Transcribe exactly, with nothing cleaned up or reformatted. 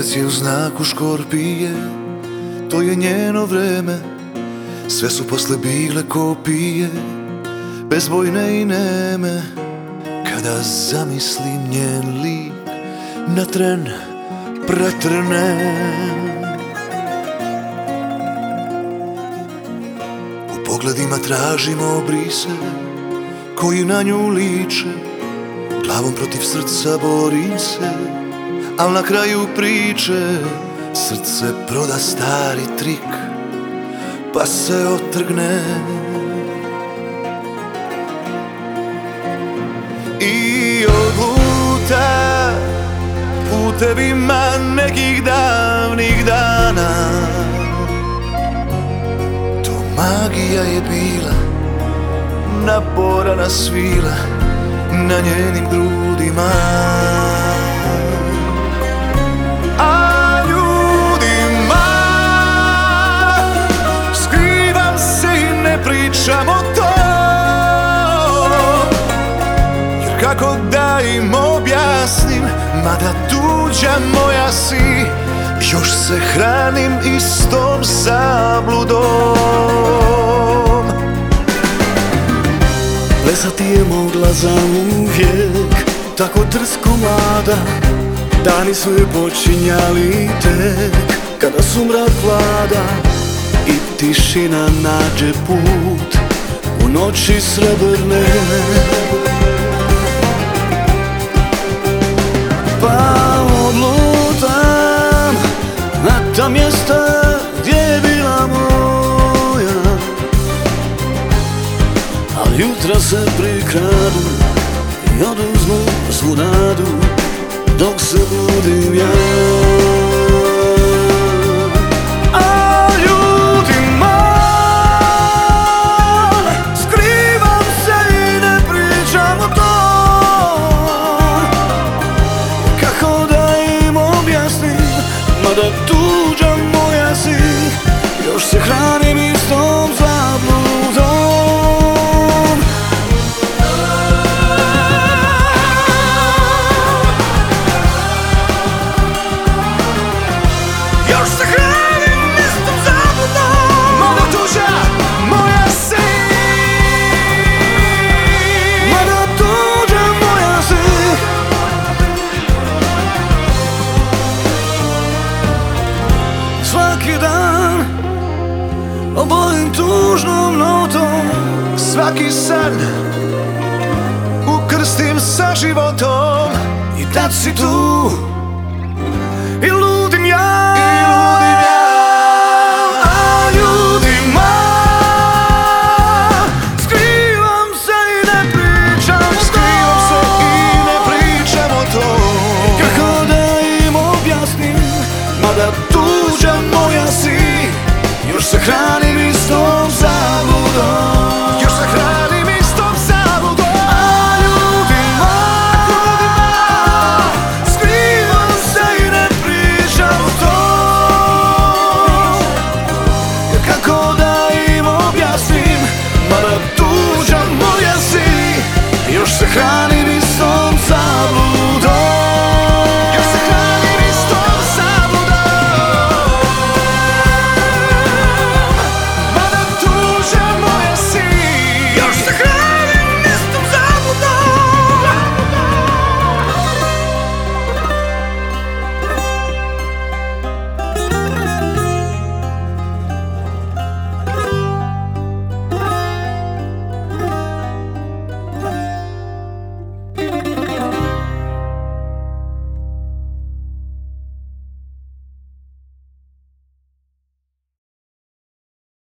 Mjesec je u znaku škorpije, to je njeno vreme. Sve su posle bile kopije, bezbojne i neme. Kada zamislim njen lik, na tren pretrne. U pogledima tražimo obrise koji na nju liče. Glavom protiv srca borim se, al na kraju priče srce proda stari trik, pa se otrgne. I odluta putevima nekih davnih dana. To magija je bila, naporana svila na njenim grudima. A ljudima skrivam se i ne pričam o to, jer kako da im objasnim, mada tuđa moja si, još se hranim istom zabludom. Plesati je mogla za uvijek, tako drsko mlada. Dani su je počinjali tek, kada su mrak vlada i tišina nađe put u noći srebrne. Pa odlutam na ta mjesta gdje je bila moja, al jutra se prikradu i oduzmu svu nadu dok se budim ja. A ljudima skrivam se i ne pričam o to, kako da im objasnim, mada tuđa moja si, još se hranim istom zabludom. Svaki dan obojim tužnom notom, svaki san ukrstim sa životom. I tad si tu i ludim ja, i ludim ja. A ljudima skrivam se i ne pričam, skrivam se i ne pričam o to, kako da im objasnim, mada tuđa moja si, još se hranim istom zabludom, još se hranim istom zabludom. A ljudima skrivam se i ne pričam o to, jer kako da im objasnim, mada